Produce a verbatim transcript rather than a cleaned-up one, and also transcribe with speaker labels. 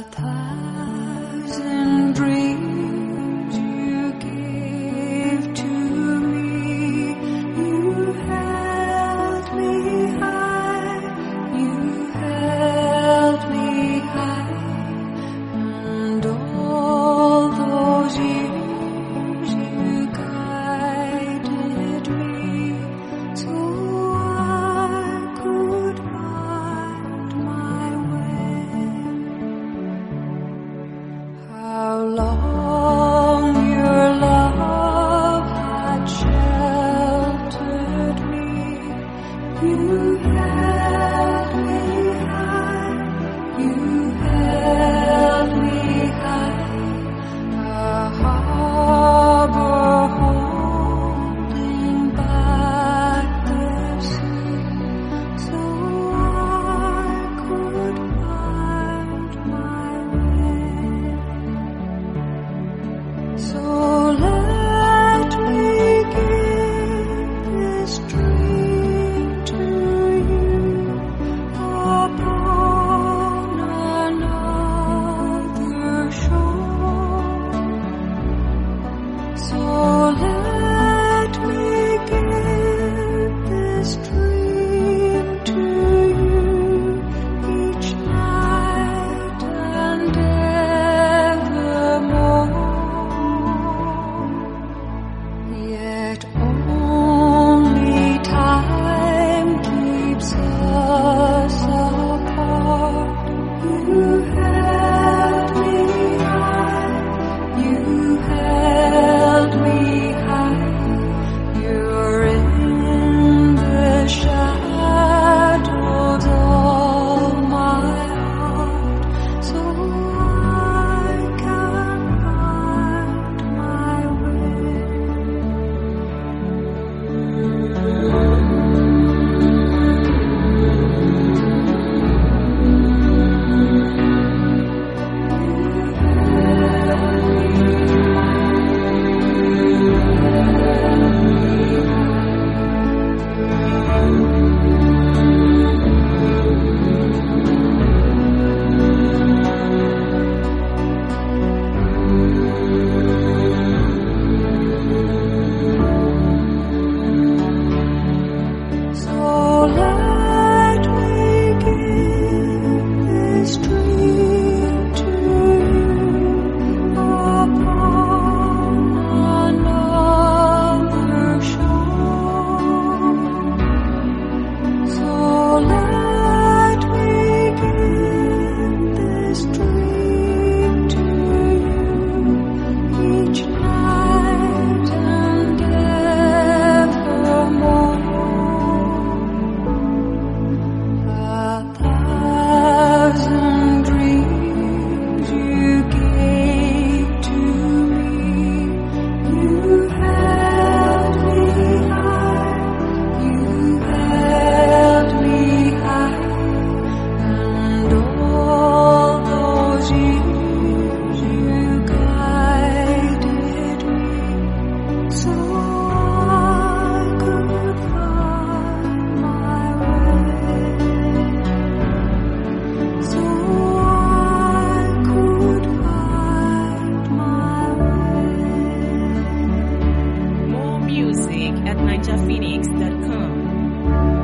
Speaker 1: thousand dreams you gave to me. You held me high, you held me high, and all those years you guided me, so I could find my way. How long your love had sheltered me. You held me high, you held me high, a harbor holding back the sea, so I could find my way. So let me give this dream to you upon another shore. So let me give this dream to you each night and evermore. Yet only time keeps us apart. You held me high, you held me high, you're in the shadows of my heart, so I can find my way. So let me give this dream to you upon another shore. So let me give this dream to you each night and evermore. A thousand dreams you gave to me. You held me high, you held me high, and all those years you guided me, so I could find my way. So I could find my way.
Speaker 2: More music at ninja phoenix dot com.